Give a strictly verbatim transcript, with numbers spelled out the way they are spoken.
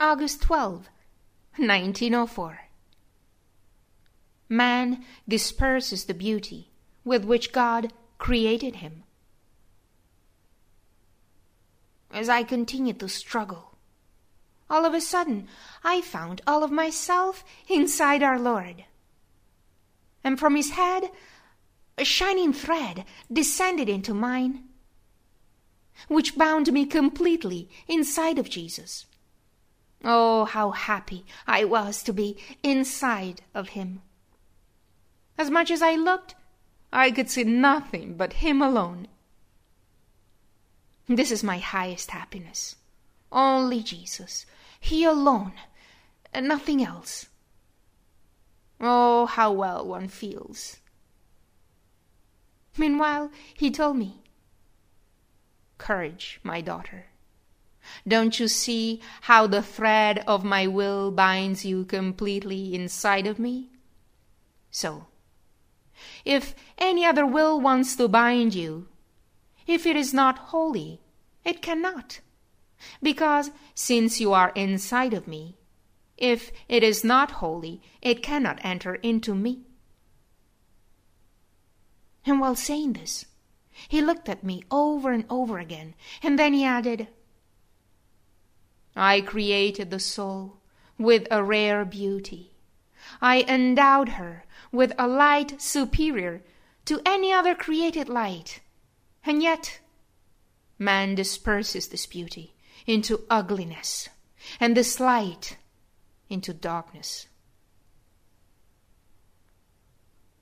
August twelfth, nineteen oh four. Man disperses the beauty with which God created him. As I continued to struggle, all of a sudden I found all of myself inside our Lord. And from his head, a shining thread descended into mine, which bound me completely inside of Jesus. Oh, how happy I was to be inside of him. As much as I looked, I could see nothing but him alone. This is my highest happiness. Only Jesus, he alone, and nothing else. Oh, how well one feels. Meanwhile, he told me, "Courage, my daughter. Don't you see how the thread of my will binds you completely inside of me? So, if any other will wants to bind you, if it is not holy, it cannot. Because since you are inside of me, if it is not holy, it cannot enter into me." And while saying this, he looked at me over and over again, and then he added, "I created the soul with a rare beauty. I endowed her with a light superior to any other created light, and yet man disperses this beauty into ugliness, and this light into darkness.